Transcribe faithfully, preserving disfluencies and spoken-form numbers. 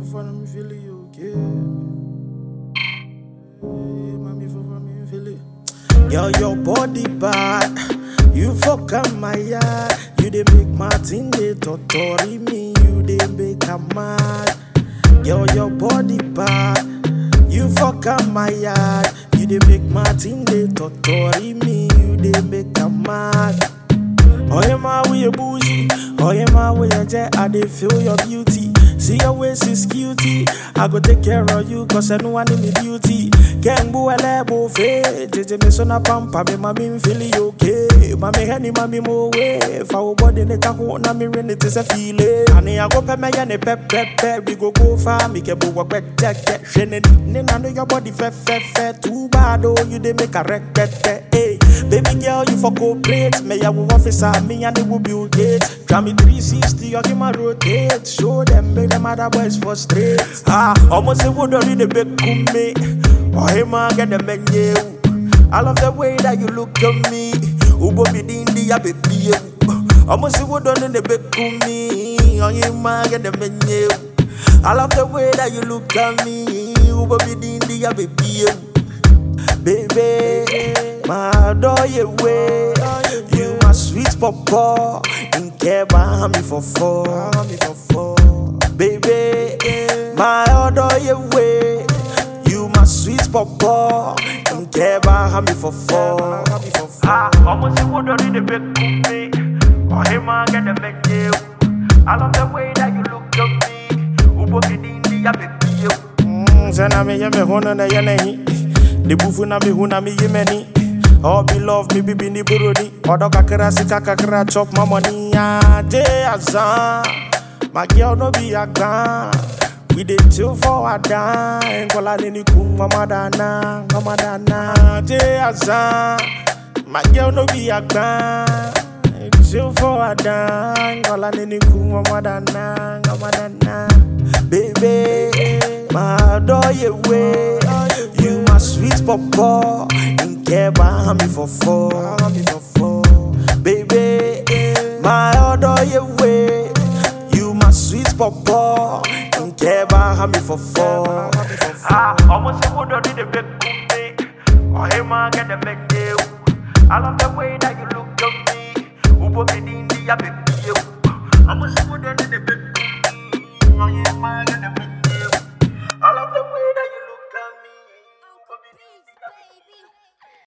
for fun, me feel it okay. Hey, mommy for fun, me feel it. Girl, your body bad. You fuck up my yard. You dey make Martin dey totori me. You dey make a mad. Girl, your body bad. You fuck up my yard. You dey make Martin dey totori me. You dey make a mad. Oh, yeah, my way you bougie. Oh, yeah, my way you jet. I dey feel your beauty. See your waist is cutie. I go take care of you, cause I know I need me beauty. Can't go a labo fe. J J me son a pampa, me mami feel okay. Mami henny mami mo way. For our body ne kako na me rin it is a feeling. Ani I go pe me ya ne pep pep pep. We go go far, me ke bo work back check check. Shene ni na know your body fe fe fe. Too bad oh, you dey make a wreck bet hey. Baby girl, you for cooperate. Me ya wo officer, me and the will Bill Gates. Drive me three sixty, you give my rotate. Show them, make them other boys frustrate. Ah, almost say would already the big kume. Oh, hey man, get the menu. I love the way that you look at me. Ubo be dindi ya baby. Almost say would already the big kume. Oh, hey man, get the menu. I love the way that you look at me. Ubo be dindi ya baby. Baby, my adore you way. You my sweet papa. In care by me for four. Baby, my adore you way. You my sweet papa. In care by me for four. Ah, almost you would already the big me. Oh, hey man, get the menu. I love the way that you look at me. Ubo be dindi ya baby. Hmm, sena me yeme hono na yene. The bufu na mi huna mi yemeni. Oh, be love me bibi ni burodi. Odo kakra sika kakra chop my money. Ah, day azan. My girl no be a gun. We dey chill for a dime. Kola nini kum mama dana, mama dana. Day azan. My girl no be a gun. Chill for a dime. Kola nini kum mama dana, mama dana. Baby, my adore you way. You my sweet papa. In care by me for four. Baby, my adore you way. You my sweet papa. In care by me for four. Ah, almost a wood already the big kume. Oh, hey man, get the menu. I love the way that you look at me. Ubo be dindi ya baby. Almost